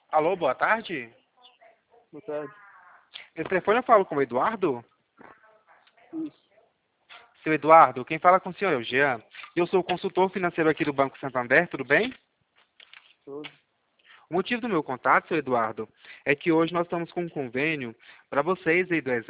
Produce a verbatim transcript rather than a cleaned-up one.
Alô, boa tarde. Boa tarde. Esse telefone eu falo com o Eduardo? Isso. Seu Eduardo, quem fala com o senhor é o Jean. Eu sou o consultor financeiro aqui do Banco Santander, tudo bem? Tudo. O motivo do meu contato, seu Eduardo, é que hoje nós estamos com um convênio para vocês aí do